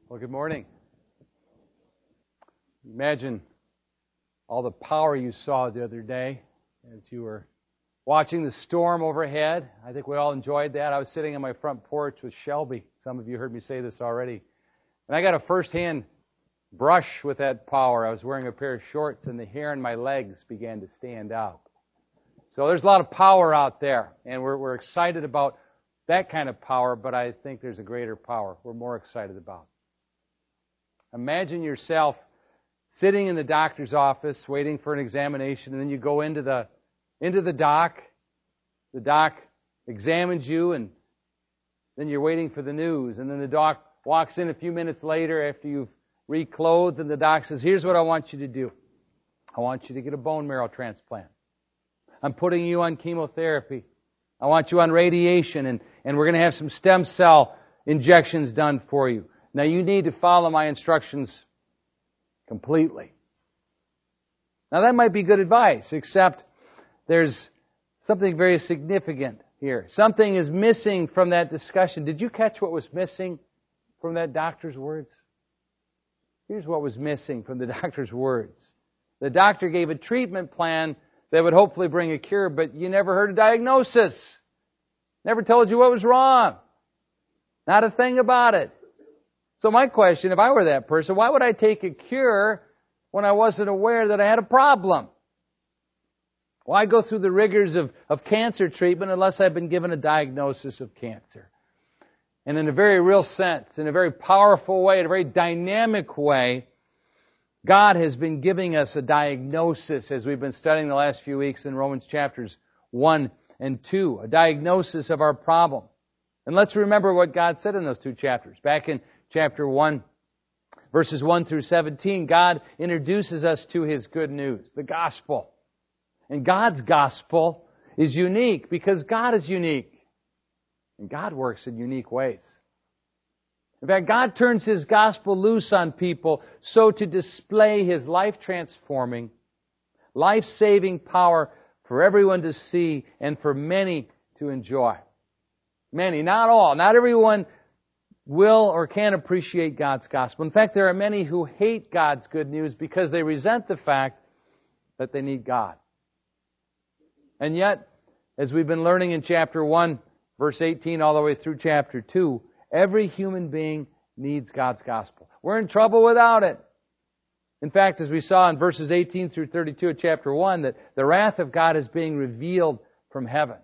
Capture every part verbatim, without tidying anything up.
Well, good morning. Imagine all the power you saw the other day as you were watching the storm overhead. I think we all enjoyed that. I was sitting on my front porch with Shelby. Some of you heard me say this already. And I got a first-hand brush with that power. I was wearing a pair of shorts, and the hair on my legs began to stand out. So there's a lot of power out there, and we're, we're excited about that kind of power, but I think there's a greater power we're more excited about. Imagine yourself sitting in the doctor's office waiting for an examination, and then you go into the into the doc. The doc examines you, and then you're waiting for the news. And then the doc walks in a few minutes later after you've reclothed, and the doc says, "Here's what I want you to do. I want you to get a bone marrow transplant. I'm putting you on chemotherapy. I want you on radiation, and, and we're going to have some stem cell injections done for you. Now, you need to follow my instructions completely." Now, that might be good advice, except there's something very significant here. Something is missing from that discussion. Did you catch what was missing from that doctor's words? Here's what was missing from the doctor's words. The doctor gave a treatment plan that would hopefully bring a cure, but you never heard a diagnosis. Never told you what was wrong. Not a thing about it. So my question, if I were that person, why would I take a cure when I wasn't aware that I had a problem? Why go through the rigors of, of cancer treatment unless I've been given a diagnosis of cancer? And in a very real sense, in a very powerful way, in a very dynamic way, God has been giving us a diagnosis as we've been studying the last few weeks in Romans chapters one and two, a diagnosis of our problem. And let's remember what God said in those two chapters. Back in chapter one, verses one through seventeen, God introduces us to His good news, the gospel. And God's gospel is unique because God is unique. And God works in unique ways. In fact, God turns His gospel loose on people so to display His life-transforming, life-saving power for everyone to see and for many to enjoy. Many, not all, not everyone will or can appreciate God's gospel. In fact, there are many who hate God's good news because they resent the fact that they need God. And yet, as we've been learning in chapter one, verse eighteen, all the way through chapter two, every human being needs God's gospel. We're in trouble without it. In fact, as we saw in verses eighteen through thirty-two of chapter one, that the wrath of God is being revealed from heaven.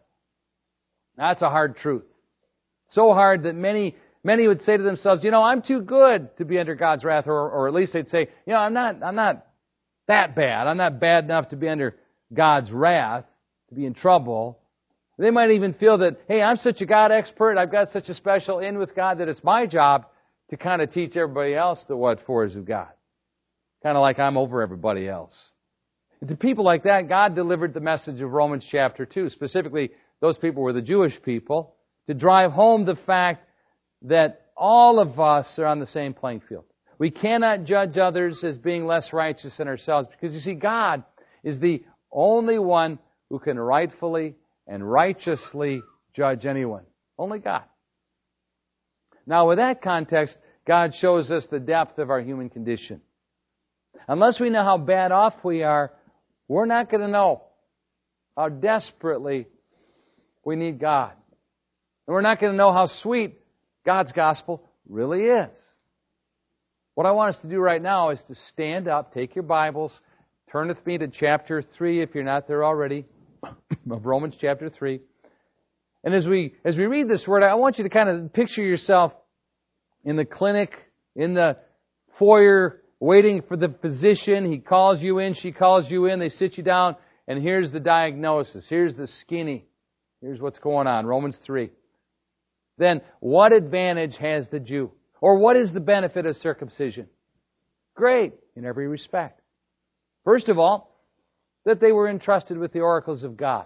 That's a hard truth. So hard that many Many would say to themselves, you know, I'm too good to be under God's wrath, or, or at least they'd say, you know, I'm not, I'm not that bad. I'm not bad enough to be under God's wrath, to be in trouble. They might even feel that, hey, I'm such a God expert, I've got such a special in with God that it's my job to kind of teach everybody else the what for is of God. Kind of like I'm over everybody else. And to people like that, God delivered the message of Romans chapter two. Specifically, those people were the Jewish people, to drive home the fact that all of us are on the same playing field. We cannot judge others as being less righteous than ourselves because, you see, God is the only one who can rightfully and righteously judge anyone. Only God. Now, with that context, God shows us the depth of our human condition. Unless we know how bad off we are, we're not going to know how desperately we need God. And we're not going to know how sweet God's gospel really is. What I want us to do right now is to stand up, take your Bibles, turn with me to chapter three if you're not there already, of Romans chapter three. And as we as we read this word, I want you to kind of picture yourself in the clinic, in the foyer, waiting for the physician. He calls you in, she calls you in, they sit you down, and here's the diagnosis. Here's the skinny. Here's what's going on, Romans three. Then, what advantage has the Jew? Or what is the benefit of circumcision? Great, in every respect. First of all, that they were entrusted with the oracles of God.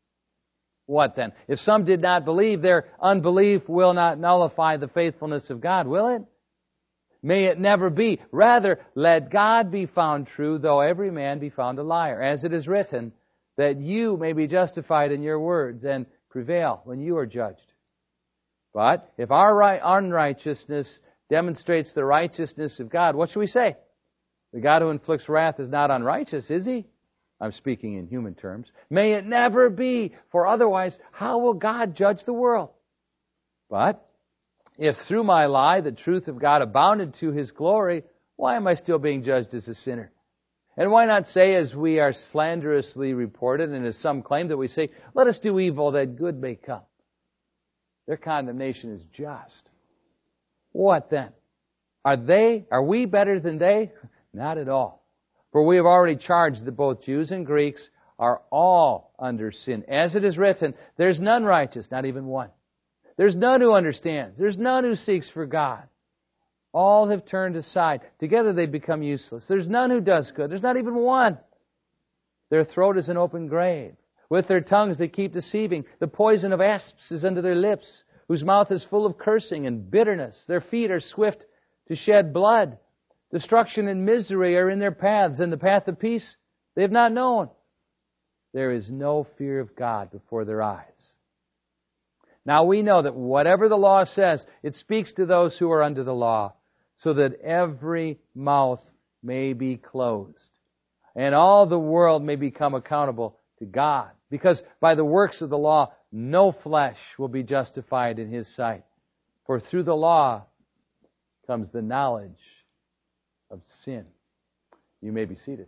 What then? If some did not believe, their unbelief will not nullify the faithfulness of God, will it? May it never be. Rather, let God be found true, though every man be found a liar. As it is written, that you may be justified in your words and prevail when you are judged. But if our unrighteousness demonstrates the righteousness of God, what should we say? The God who inflicts wrath is not unrighteous, is He? I'm speaking in human terms. May it never be, for otherwise, how will God judge the world? But if through my lie the truth of God abounded to His glory, why am I still being judged as a sinner? And why not say, as we are slanderously reported, and as some claim that we say, let us do evil that good may come. Their condemnation is just. What then? Are they, are we better than they? Not at all. For we have already charged that both Jews and Greeks are all under sin. As it is written, there's none righteous, not even one. There's none who understands. There's none who seeks for God. All have turned aside. Together they become useless. There's none who does good. There's not even one. Their throat is an open grave. With their tongues they keep deceiving. The poison of asps is under their lips, whose mouth is full of cursing and bitterness. Their feet are swift to shed blood. Destruction and misery are in their paths, and the path of peace they have not known. There is no fear of God before their eyes. Now we know that whatever the law says, it speaks to those who are under the law, so that every mouth may be closed, and all the world may become accountable to God. Because by the works of the law, no flesh will be justified in His sight. For through the law comes the knowledge of sin. You may be seated.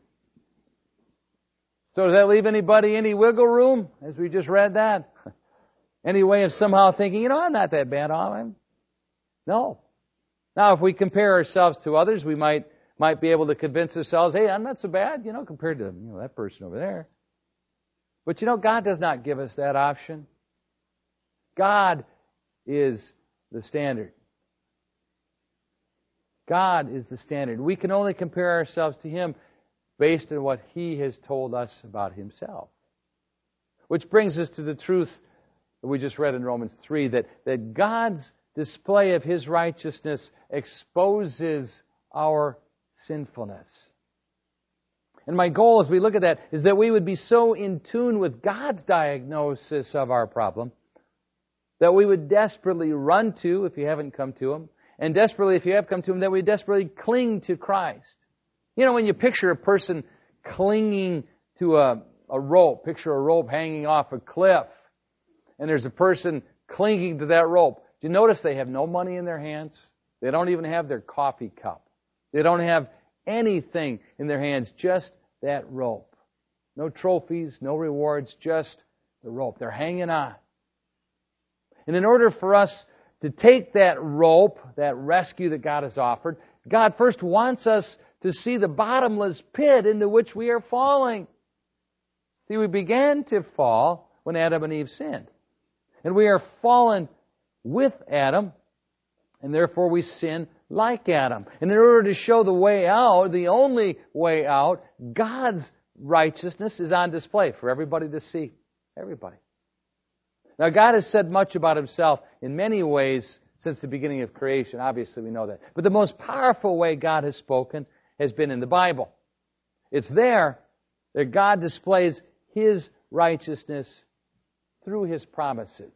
So does that leave anybody any wiggle room, as we just read that? Any way of somehow thinking, you know, I'm not that bad, am I? No. Now, if we compare ourselves to others, we might might be able to convince ourselves, hey, I'm not so bad, you know, compared to you know that person over there. But you know, God does not give us that option. God is the standard. God is the standard. We can only compare ourselves to Him based on what He has told us about Himself. Which brings us to the truth that we just read in Romans three, that, that God's display of His righteousness exposes our sinfulness. And my goal as we look at that is that we would be so in tune with God's diagnosis of our problem that we would desperately run to, if you haven't come to Him, and desperately, if you have come to Him, that we desperately cling to Christ. You know, when you picture a person clinging to a, a rope, picture a rope hanging off a cliff, and there's a person clinging to that rope. Do you notice they have no money in their hands? They don't even have their coffee cup. They don't have anything in their hands, just that rope. No trophies, no rewards, just the rope. They're hanging on. And in order for us to take that rope, that rescue that God has offered, God first wants us to see the bottomless pit into which we are falling. See, we began to fall when Adam and Eve sinned. And we are fallen with Adam, and therefore we sin like Adam. And in order to show the way out, the only way out, God's righteousness is on display for everybody to see. Everybody. Now, God has said much about Himself in many ways since the beginning of creation. Obviously, we know that. But the most powerful way God has spoken has been in the Bible. It's there that God displays His righteousness through His promises.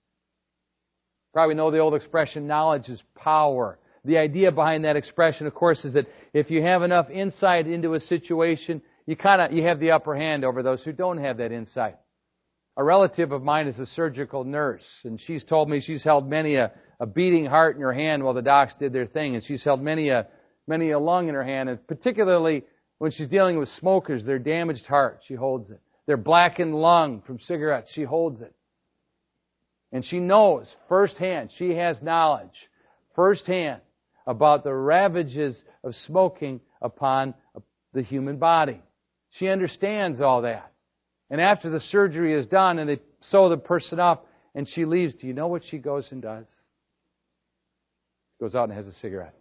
Probably know the old expression, knowledge is power. The idea behind that expression, of course, is that if you have enough insight into a situation, you kind of you have the upper hand over those who don't have that insight. A relative of mine is a surgical nurse, and she's told me she's held many a, a beating heart in her hand while the docs did their thing, and she's held many a many a lung in her hand, and particularly when she's dealing with smokers, their damaged heart, she holds it. Their blackened lung from cigarettes, she holds it. And she knows firsthand, she has knowledge firsthand about the ravages of smoking upon the human body. She understands all that. And after the surgery is done and they sew the person up and she leaves, do you know what she goes and does? Goes out and has a cigarette.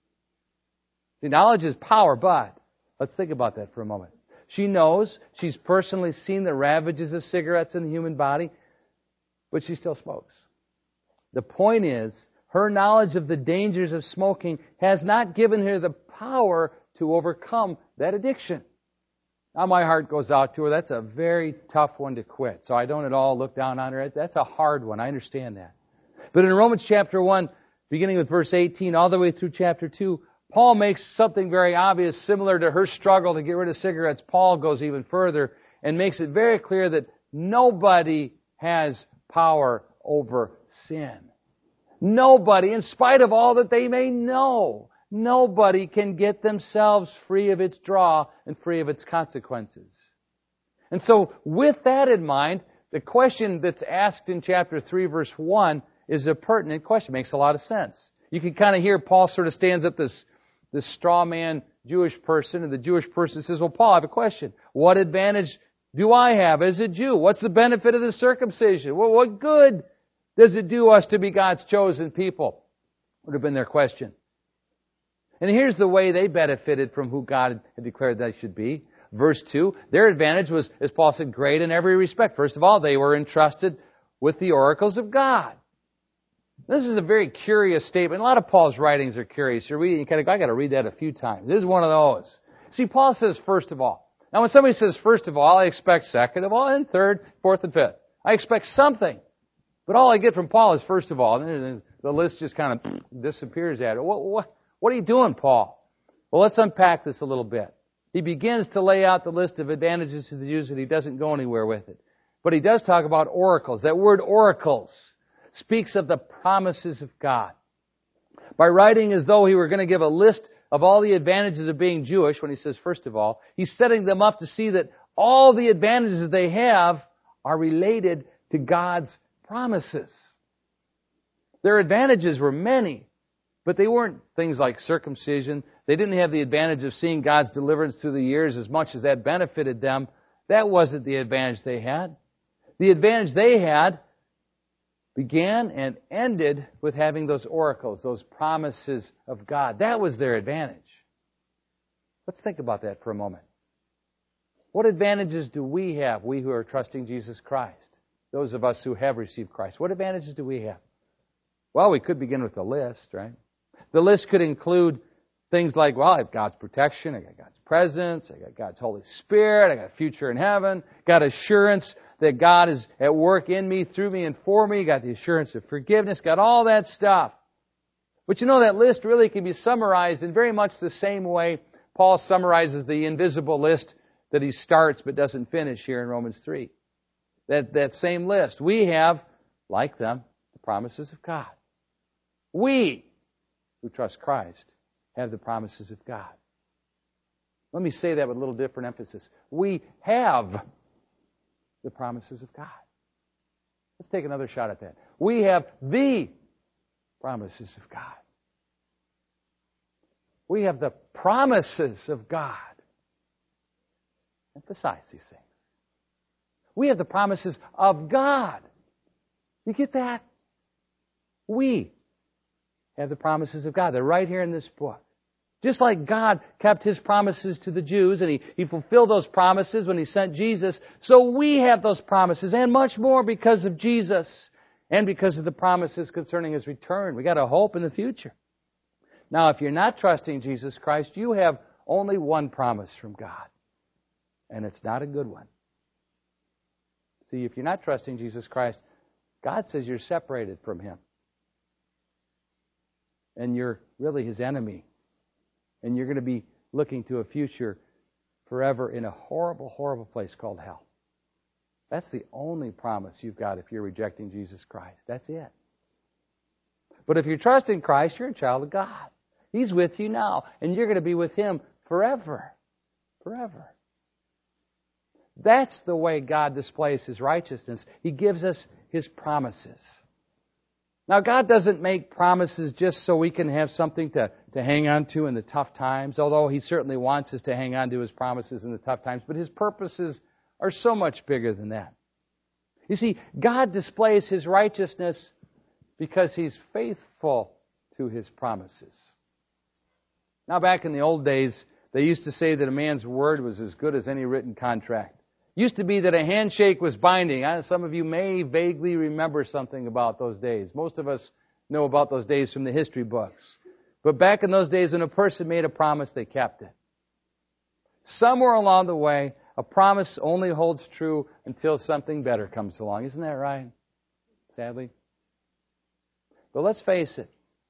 See, knowledge is power, but let's think about that for a moment. She knows, she's personally seen the ravages of cigarettes in the human body, but she still smokes. The point is, her knowledge of the dangers of smoking has not given her the power to overcome that addiction. Now my heart goes out to her. That's a very tough one to quit. So I don't at all look down on her. That's a hard one. I understand that. But in Romans chapter one, beginning with verse eighteen all the way through chapter two, Paul makes something very obvious, similar to her struggle to get rid of cigarettes. Paul goes even further and makes it very clear that nobody has power over sin. Nobody, in spite of all that they may know, nobody can get themselves free of its draw and free of its consequences. And so, with that in mind, the question that's asked in chapter three, verse one, is a pertinent question. Makes a lot of sense. You can kind of hear Paul sort of stands up this, this straw man Jewish person, and the Jewish person says, well, Paul, I have a question. What advantage do I have as a Jew? What's the benefit of the circumcision? Well, what good does it do us to be God's chosen people? Would have been their question. And here's the way they benefited from who God had declared they should be. Verse two, their advantage was, as Paul said, great in every respect. First of all, they were entrusted with the oracles of God. This is a very curious statement. A lot of Paul's writings are curious. You're reading, you kind of go, I got to read that a few times. This is one of those. See, Paul says first of all. Now, when somebody says first of all, I expect second of all, and third, fourth, and fifth. I expect something. But all I get from Paul is first of all. And then the list just kind of disappears at it. What, what, what are you doing, Paul? Well, let's unpack this a little bit. He begins to lay out the list of advantages to the Jews, and he doesn't go anywhere with it. But he does talk about oracles. That word oracles speaks of the promises of God. By writing as though he were going to give a list of all the advantages of being Jewish, when he says first of all, he's setting them up to see that all the advantages they have are related to God's promises. Their advantages were many, but they weren't things like circumcision. They didn't have the advantage of seeing God's deliverance through the years as much as that benefited them. That wasn't the advantage they had. The advantage they had began and ended with having those oracles, those promises of God. That was their advantage. Let's think about that for a moment. What advantages do we have, we who are trusting Jesus Christ? Those of us who have received Christ. What advantages do we have? Well, we could begin with the list, right? The list could include things like, well, I have God's protection, I got God's presence, I got God's Holy Spirit, I got a future in heaven, got assurance that God is at work in me, through me, and for me, got the assurance of forgiveness, got all that stuff. But you know, that list really can be summarized in very much the same way Paul summarizes the invisible list that he starts but doesn't finish here in Romans three. That, that same list. We have, like them, the promises of God. We, who trust Christ, have the promises of God. Let me say that with a little different emphasis. We have the promises of God. Let's take another shot at that. We have the promises of God. We have the promises of God. Emphasize these things. We have the promises of God. You get that? We have the promises of God. They're right here in this book. Just like God kept His promises to the Jews, and He, he fulfilled those promises when He sent Jesus, so we have those promises, and much more because of Jesus, and because of the promises concerning His return. We've got a hope in the future. Now, if you're not trusting Jesus Christ, you have only one promise from God, and it's not a good one. See, if you're not trusting Jesus Christ, God says you're separated from Him, and you're really His enemy. And you're going to be looking to a future forever in a horrible, horrible place called hell. That's the only promise you've got if you're rejecting Jesus Christ. That's it. But if you're trusting Christ, you're a child of God. He's with you now, and you're going to be with Him forever. Forever. That's the way God displays His righteousness. He gives us His promises. Now, God doesn't make promises just so we can have something to, to hang on to in the tough times, although He certainly wants us to hang on to His promises in the tough times, but His purposes are so much bigger than that. You see, God displays His righteousness because He's faithful to His promises. Now, back in the old days, they used to say that a man's word was as good as any written contract. It used to be that a handshake was binding. Some of you may vaguely remember something about those days. Most of us know about those days from the history books. But back in those days, when a person made a promise, they kept it. Somewhere along the way, a promise only holds true until something better comes along. Isn't that right? Sadly. But let's face it.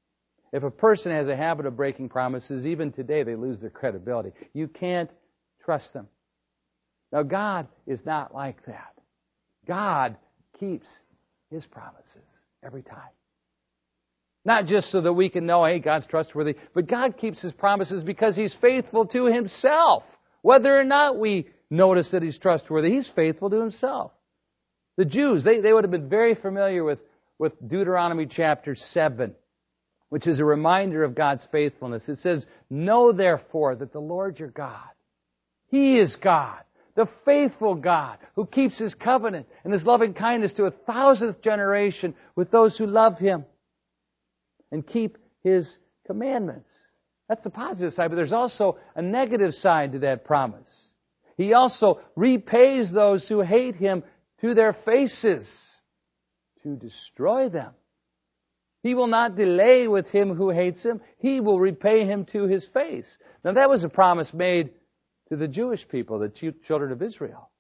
If a person has a habit of breaking promises, even today they lose their credibility. You can't trust them. Now, God is not like that. God keeps His promises every time. Not just so that we can know, hey, God's trustworthy, but God keeps His promises because He's faithful to Himself. Whether or not we notice that He's trustworthy, He's faithful to Himself. The Jews, they, they would have been very familiar with, with Deuteronomy chapter seven, which is a reminder of God's faithfulness. It says, know therefore that the Lord your God, He is God, the faithful God, who keeps His covenant and His loving kindness to a thousandth generation with those who love Him and keep His commandments. That's the positive side, but there's also a negative side to that promise. He also repays those who hate Him to their faces to destroy them. He will not delay with him who hates Him. He will repay him to his face. Now that was a promise made to the Jewish people, the children of Israel.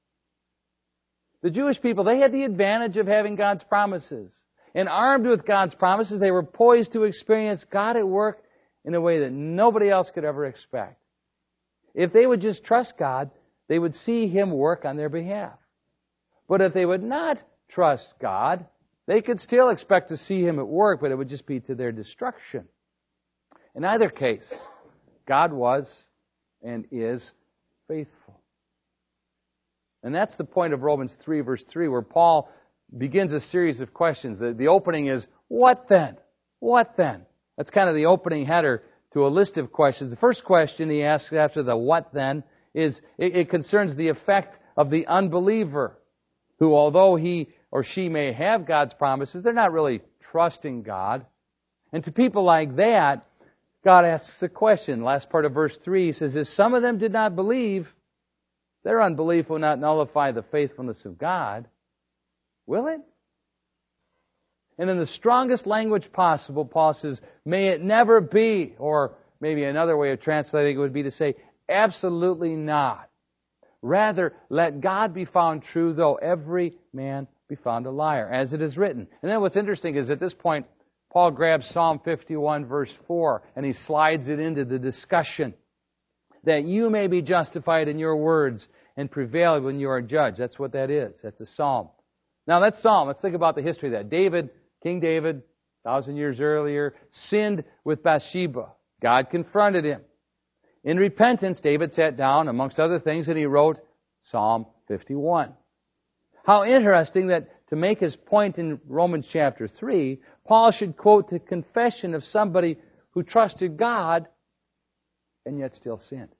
The Jewish people, they had the advantage of having God's promises. And armed with God's promises, they were poised to experience God at work in a way that nobody else could ever expect. If they would just trust God, they would see Him work on their behalf. But if they would not trust God, they could still expect to see Him at work, but it would just be to their destruction. In either case, God was and is faithful. And that's the point of Romans three, verse three, where Paul begins a series of questions. The, the opening is, what then? What then? That's kind of the opening header to a list of questions. The first question he asks after the what then is, it, it concerns the effect of the unbeliever, who although he or she may have God's promises, they're not really trusting God. And to people like that, God asks a question. Last part of verse three, He says, if some of them did not believe, their unbelief will not nullify the faithfulness of God, will it? And in the strongest language possible, Paul says, may it never be, or maybe another way of translating it would be to say, absolutely not. Rather, let God be found true, though every man be found a liar, as it is written. And then what's interesting is at this point, Paul grabs Psalm fifty-one, verse four, and he slides it into the discussion. That you may be justified in your words and prevail when you are judged. That's what that is. That's a psalm. Now that psalm, let's think about the history of that. David, King David, a thousand years earlier, sinned with Bathsheba. God confronted him. In repentance, David sat down, amongst other things, and he wrote Psalm fifty-one. How interesting that to make his point in Romans chapter three, Paul should quote the confession of somebody who trusted God and yet still sinned.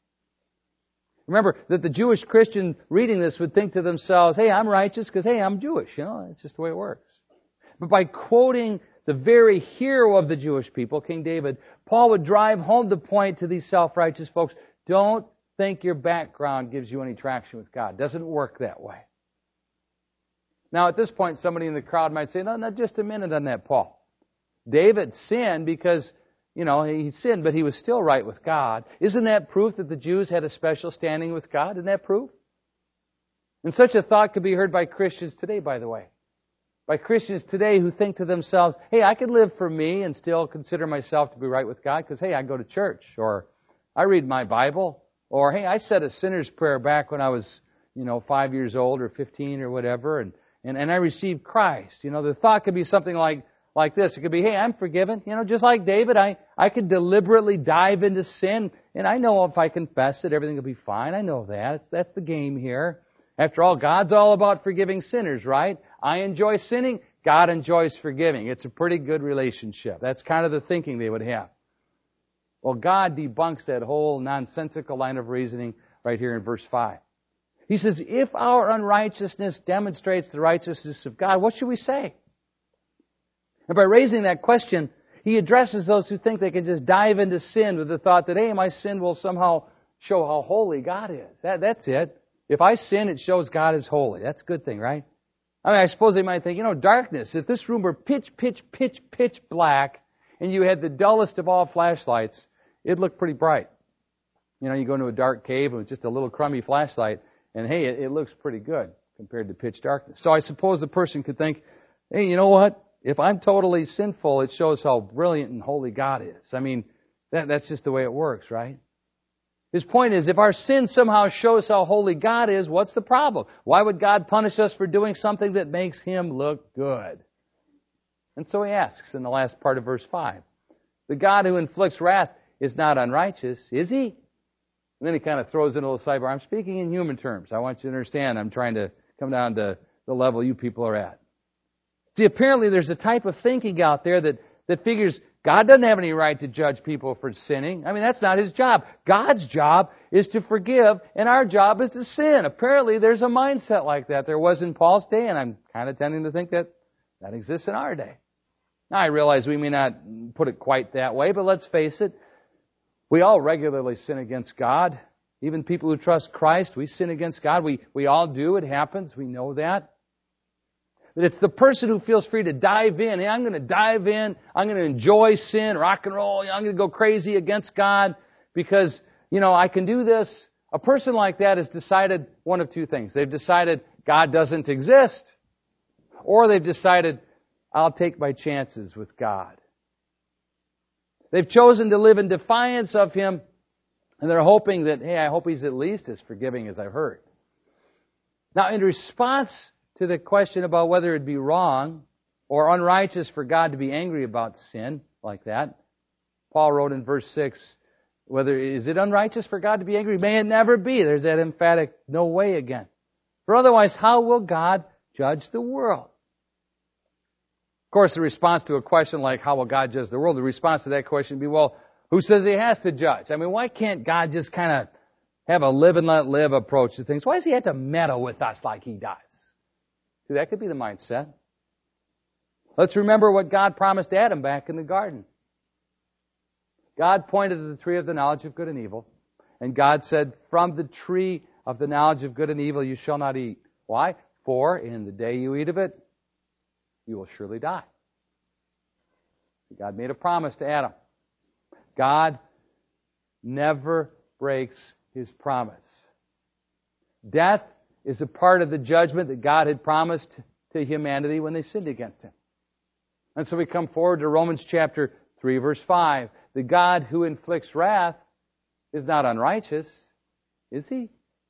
Remember that the Jewish Christian reading this would think to themselves, hey, I'm righteous because, hey, I'm Jewish. You know, it's just the way it works. But by quoting the very hero of the Jewish people, King David, Paul would drive home the point to these self-righteous folks. Don't think your background gives you any traction with God. It doesn't work that way. Now, at this point, somebody in the crowd might say, no, not just a minute on that, Paul. David sinned because, you know, he sinned, but he was still right with God. Isn't that proof that the Jews had a special standing with God? Isn't that proof? And such a thought could be heard by Christians today, by the way. By Christians today who think to themselves, hey, I could live for me and still consider myself to be right with God because, hey, I go to church, or I read my Bible, or, hey, I said a sinner's prayer back when I was, you know, five years old or fifteen or whatever, and, and, and I received Christ. You know, the thought could be something like, like this. It could be, hey, I'm forgiven. You know, just like David, I, I could deliberately dive into sin, and I know if I confess it, everything will be fine. I know that. It's, that's the game here. After all, God's all about forgiving sinners, right? I enjoy sinning. God enjoys forgiving. It's a pretty good relationship. That's kind of the thinking they would have. Well, God debunks that whole nonsensical line of reasoning right here in verse five. He says, if our unrighteousness demonstrates the righteousness of God, what should we say? And by raising that question, he addresses those who think they can just dive into sin with the thought that, hey, my sin will somehow show how holy God is. That, that's it. If I sin, it shows God is holy. That's a good thing, right? I mean, I suppose they might think, you know, darkness. If this room were pitch, pitch, pitch, pitch black, and you had the dullest of all flashlights, it'd look pretty bright. You know, you go into a dark cave with just a little crummy flashlight, and hey, it, it looks pretty good compared to pitch darkness. So I suppose the person could think, hey, you know what? if I'm totally sinful, it shows how brilliant and holy God is. I mean, that, that's just the way it works, right? His point is, if our sin somehow shows how holy God is, what's the problem? Why would God punish us for doing something that makes Him look good? And so he asks in the last part of verse five, the God who inflicts wrath is not unrighteous, is He? And then he kind of throws in a little sidebar. I'm speaking in human terms. I want you to understand I'm trying to come down to the level you people are at. See, apparently there's a type of thinking out there that, that figures God doesn't have any right to judge people for sinning. I mean, that's not His job. God's job is to forgive, and our job is to sin. Apparently there's a mindset like that. There was in Paul's day, and I'm kind of tending to think that that exists in our day. Now, I realize we may not put it quite that way, but let's face it. We all regularly sin against God. Even people who trust Christ, we sin against God. We, we all do. It happens. We know that. But it's the person who feels free to dive in. Hey, I'm going to dive in. I'm going to enjoy sin, rock and roll. I'm going to go crazy against God because, you know, I can do this. A person like that has decided one of two things. They've decided God doesn't exist, or they've decided I'll take my chances with God. They've chosen to live in defiance of Him, and they're hoping that, hey, I hope He's at least as forgiving as I've heard. Now, in response to the question about whether it'd be wrong or unrighteous for God to be angry about sin like that, Paul wrote in verse six, whether is it unrighteous for God to be angry? May it never be. There's that emphatic no way again. For otherwise, how will God judge the world? Of course, the response to a question like, how will God judge the world? The response to that question would be, well, who says He has to judge? I mean, why can't God just kind of have a live and let live approach to things? Why does He have to meddle with us like He does? See, that could be the mindset. Let's remember what God promised Adam back in the garden. God pointed to the tree of the knowledge of good and evil, and God said, from the tree of the knowledge of good and evil you shall not eat. Why? For in the day you eat of it, you will surely die. God made a promise to Adam. God never breaks His promise. Death is a part of the judgment that God had promised to humanity when they sinned against Him. And so we come forward to Romans chapter three, verse five. The God who inflicts wrath is not unrighteous, is He?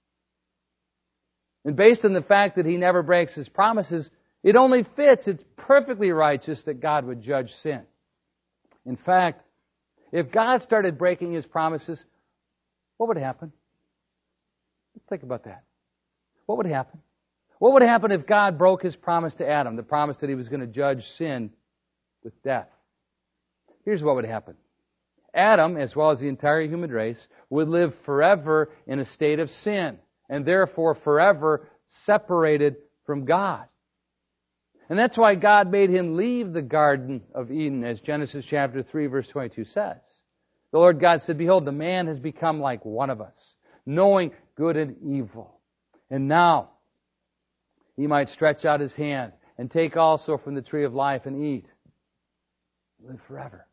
And based on the fact that He never breaks His promises, it only fits, it's perfectly righteous that God would judge sin. In fact, if God started breaking His promises, what would happen? Let's think about that. What would happen? What would happen if God broke His promise to Adam, the promise that He was going to judge sin with death? Here's what would happen. Adam, as well as the entire human race, would live forever in a state of sin, and therefore forever separated from God. And that's why God made him leave the Garden of Eden, as Genesis chapter three, verse twenty-two says. The Lord God said, behold, the man has become like one of us, knowing good and evil. And now he might stretch out his hand and take also from the tree of life and eat. Live forever.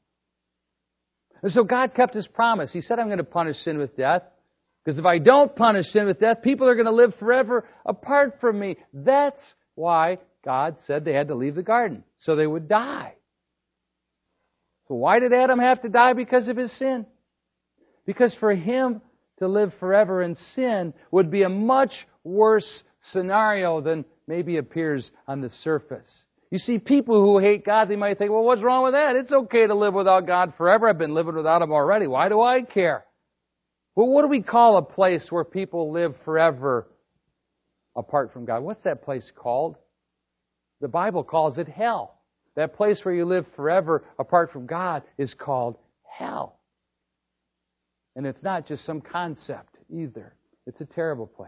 And so God kept His promise. He said, I'm going to punish sin with death. Because if I don't punish sin with death, people are going to live forever apart from me. That's why God said they had to leave the garden, so they would die. So why did Adam have to die? Because of his sin. Because for him to live forever in sin would be a much worse scenario than maybe appears on the surface. You see, people who hate God, they might think, well, what's wrong with that? It's okay to live without God forever. I've been living without Him already. Why do I care? Well, what do we call a place where people live forever apart from God? What's that place called? The Bible calls it hell. That place where you live forever apart from God is called hell. And it's not just some concept either. It's a terrible place.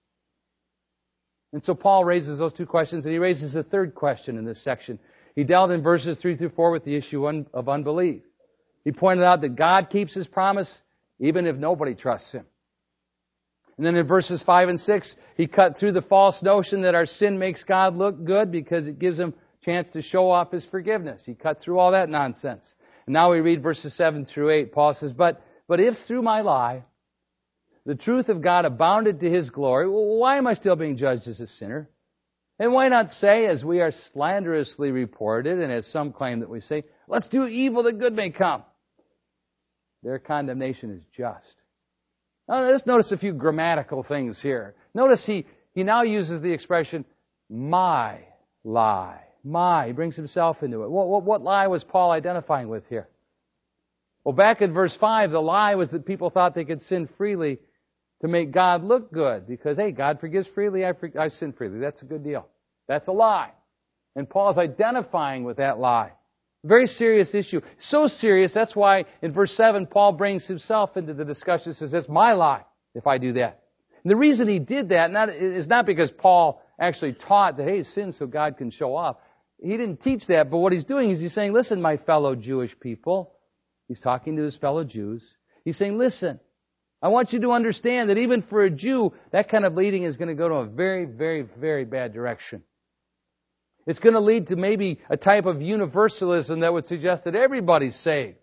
And so Paul raises those two questions, and he raises a third question in this section. He dealt in verses three through four with the issue of unbelief. He pointed out that God keeps His promise even if nobody trusts Him. And then in verses five and six, he cut through the false notion that our sin makes God look good because it gives Him a chance to show off His forgiveness. He cut through all that nonsense. And now we read verses seven through eight. Paul says, But, but if through my lie the truth of God abounded to His glory, well, why am I still being judged as a sinner? And why not say, as we are slanderously reported, and as some claim that we say, let's do evil that good may come. Their condemnation is just. Now, let's notice a few grammatical things here. Notice he, he now uses the expression, my lie. My. He brings himself into it. What, what, what lie was Paul identifying with here? Well, back in verse five, the lie was that people thought they could sin freely to make God look good. Because, hey, God forgives freely, I, for, I sin freely. That's a good deal. That's a lie. And Paul's identifying with that lie. Very serious issue. So serious, that's why in verse seven, Paul brings himself into the discussion and says, that's my lie if I do that. And the reason he did that not, is not because Paul actually taught that, hey, sin so God can show off. He didn't teach that, but what he's doing is he's saying, listen, my fellow Jewish people. He's talking to his fellow Jews. He's saying, listen, I want you to understand that even for a Jew, that kind of leading is going to go to a very, very, very bad direction. It's going to lead to maybe a type of universalism that would suggest that everybody's saved.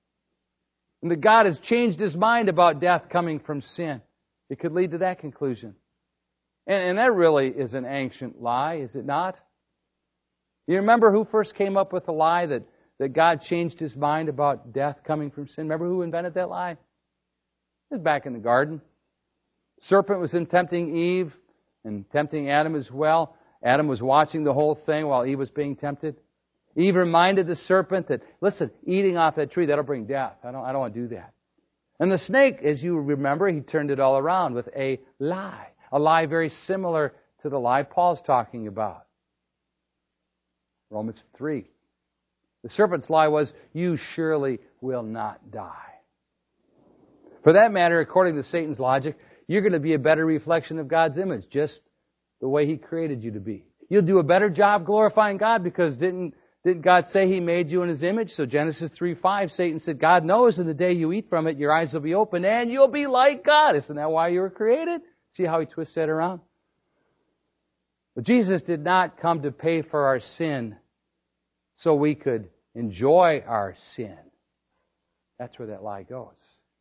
And that God has changed His mind about death coming from sin. It could lead to that conclusion. And, and that really is an ancient lie, is it not? You remember who first came up with the lie that, that God changed His mind about death coming from sin? Remember who invented that lie? It was back in the garden. Serpent was in tempting Eve and tempting Adam as well. Adam was watching the whole thing while Eve was being tempted. Eve reminded the serpent that, listen, eating off that tree, that'll bring death. I don't, I don't want to do that. And the snake, as you remember, he turned it all around with a lie. A lie very similar to the lie Paul's talking about. Romans three. The serpent's lie was, you surely will not die. For that matter, according to Satan's logic, you're going to be a better reflection of God's image, just the way He created you to be. You'll do a better job glorifying God because didn't, didn't God say He made you in His image? So Genesis three five, Satan said, God knows in the day you eat from it, your eyes will be open and you'll be like God. Isn't that why you were created? See how he twists that around? But Jesus did not come to pay for our sin so we could enjoy our sin. That's where that lie goes.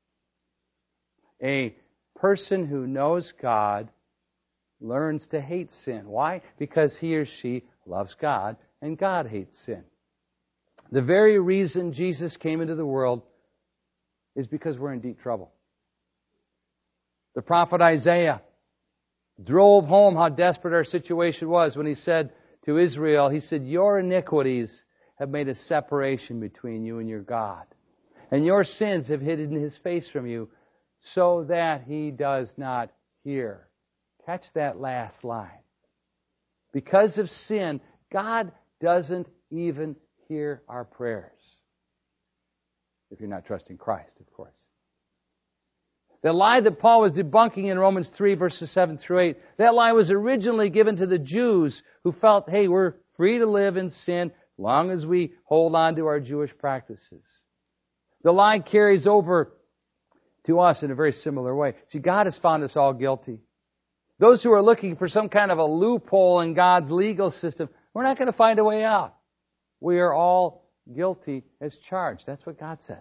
A person who knows God learns to hate sin. Why? Because he or she loves God and God hates sin. The very reason Jesus came into the world is because we're in deep trouble. The prophet Isaiah drove home how desperate our situation was when he said to Israel, he said, your iniquities have made a separation between you and your God. And your sins have hidden His face from you so that He does not hear. Catch that last line. Because of sin, God doesn't even hear our prayers. If you're not trusting Christ, of course. The lie that Paul was debunking in Romans three, verses seven through eight, that lie was originally given to the Jews who felt, hey, we're free to live in sin as long as we hold on to our Jewish practices. The lie carries over to us in a very similar way. See, God has found us all guilty. Those who are looking for some kind of a loophole in God's legal system, we're not going to find a way out. We are all guilty as charged. That's what God says.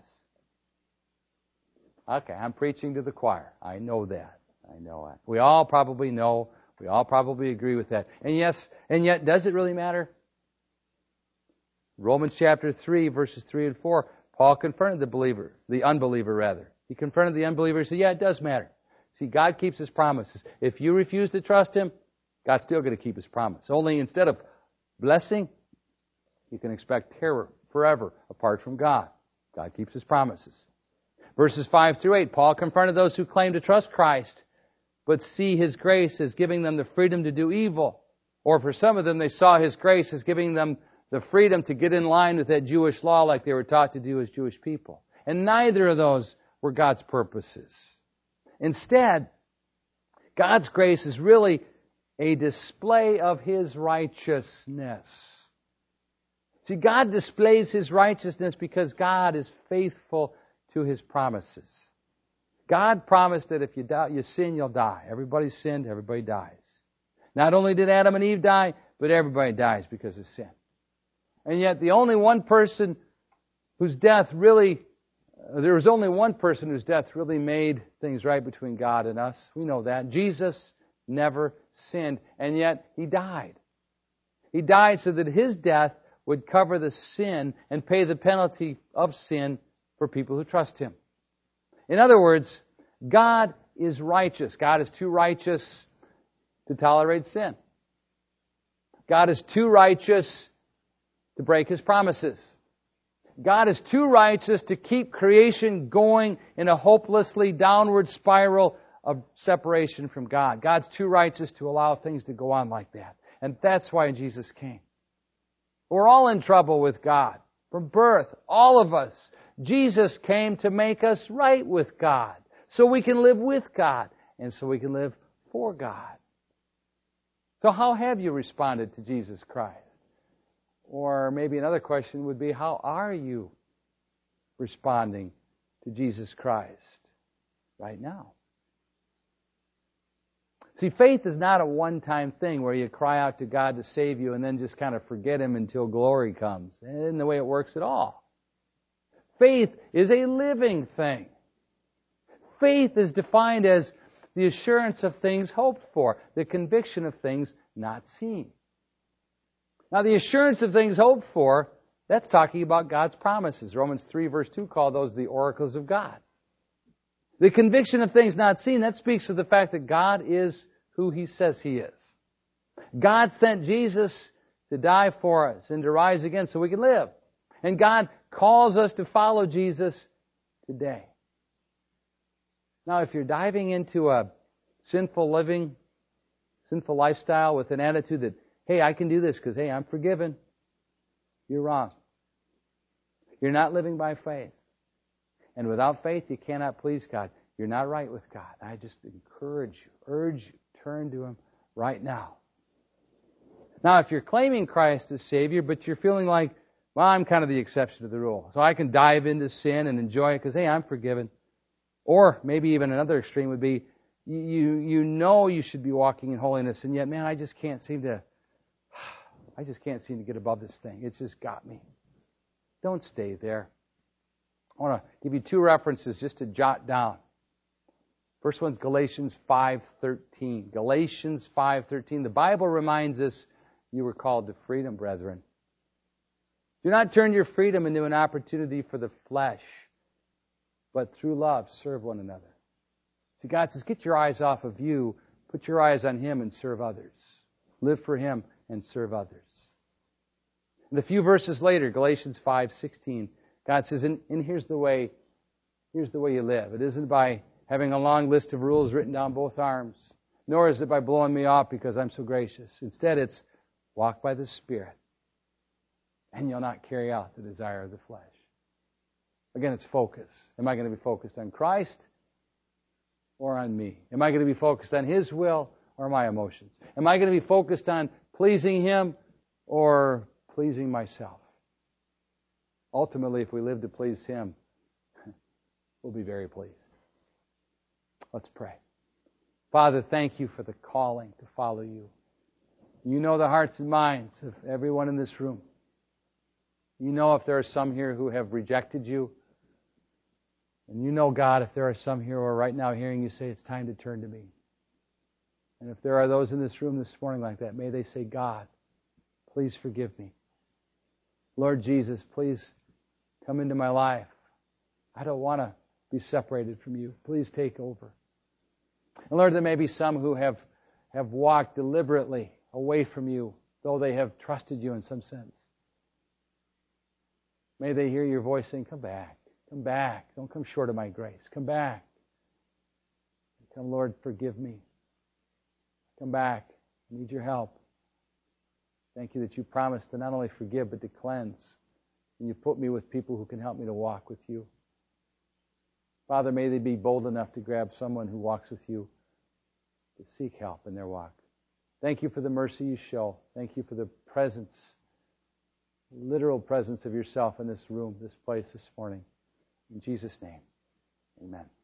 Okay, I'm preaching to the choir. I know that. I know that. We all probably know. We all probably agree with that. And yes, and yet, does it really matter? Romans chapter three, verses three and four, Paul confronted the believer, the unbeliever rather. He confronted the unbeliever and said, yeah, it does matter. See, God keeps His promises. If you refuse to trust Him, God's still going to keep His promise. Only instead of blessing, you can expect terror forever apart from God. God keeps His promises. Verses five through eight, Paul confronted those who claim to trust Christ, but see His grace as giving them the freedom to do evil. Or for some of them, they saw His grace as giving them the freedom to get in line with that Jewish law like they were taught to do as Jewish people. And neither of those were God's purposes. Instead, God's grace is really a display of His righteousness. See, God displays His righteousness because God is faithful to His promises. God promised that if you die, you sin, you'll die. Everybody sinned, everybody dies. Not only did Adam and Eve die, but everybody dies because of sin. And yet the only one person whose death really, there was only one person whose death really made things right between God and us. We know that. Jesus never sinned, and yet He died. He died so that His death would cover the sin and pay the penalty of sin for people who trust Him. In other words, God is righteous. God is too righteous to tolerate sin. God is too righteous to break His promises. God is too righteous to keep creation going in a hopelessly downward spiral of separation from God. God's too righteous to allow things to go on like that. And that's why Jesus came. We're all in trouble with God. From birth, all of us. Jesus came to make us right with God. So we can live with God. And so we can live for God. So how have you responded to Jesus Christ? Or maybe another question would be, how are you responding to Jesus Christ right now? See, faith is not a one-time thing where you cry out to God to save you and then just kind of forget Him until glory comes. It isn't the way it works at all. Faith is a living thing. Faith is defined as the assurance of things hoped for, the conviction of things not seen. Now, the assurance of things hoped for, that's talking about God's promises. Romans three verse two call those the oracles of God. The conviction of things not seen, that speaks of the fact that God is who He says He is. God sent Jesus to die for us and to rise again so we can live. And God calls us to follow Jesus today. Now, if you're diving into a sinful living, sinful lifestyle with an attitude that, hey, I can do this because, hey, I'm forgiven, you're wrong. You're not living by faith. And without faith, you cannot please God. You're not right with God. I just encourage you, urge you, turn to Him right now. Now, if you're claiming Christ as Savior, but you're feeling like, well, I'm kind of the exception to the rule, so I can dive into sin and enjoy it because, hey, I'm forgiven. Or maybe even another extreme would be, you you know you should be walking in holiness, and yet, man, I just can't seem to, I just can't seem to get above this thing. It's just got me. Don't stay there. I want to give you two references just to jot down. First one's Galatians five thirteen. Galatians five thirteen. The Bible reminds us you were called to freedom, brethren. Do not turn your freedom into an opportunity for the flesh, but through love serve one another. See, God says, get your eyes off of you, put your eyes on Him and serve others. Live for Him and serve others. And a few verses later, Galatians five sixteen, God says, and, and here's the way, here's the way you live. It isn't by having a long list of rules written down both arms, nor is it by blowing me off because I'm so gracious. Instead, it's walk by the Spirit, and you'll not carry out the desire of the flesh. Again, it's focus. Am I going to be focused on Christ or on me? Am I going to be focused on His will or my emotions? Am I going to be focused on pleasing Him or pleasing myself? Ultimately, if we live to please Him, we'll be very pleased. Let's pray. Father, thank You for the calling to follow You. You know the hearts and minds of everyone in this room. You know if there are some here who have rejected You. And You know, God, if there are some here who are right now hearing You say, it's time to turn to Me. And if there are those in this room this morning like that, may they say, God, please forgive me. Lord Jesus, please come into my life. I don't want to be separated from You. Please take over. And Lord, there may be some who have, have walked deliberately away from You, though they have trusted You in some sense. May they hear Your voice saying, come back, come back. Don't come short of my grace. Come back. Come, Lord, forgive me. Come back. I need Your help. Thank You that You promised to not only forgive, but to cleanse. And You put me with people who can help me to walk with You. Father, may they be bold enough to grab someone who walks with You to seek help in their walk. Thank You for the mercy You show. Thank You for the presence, literal presence of Yourself in this room, this place this morning. In Jesus' name, amen.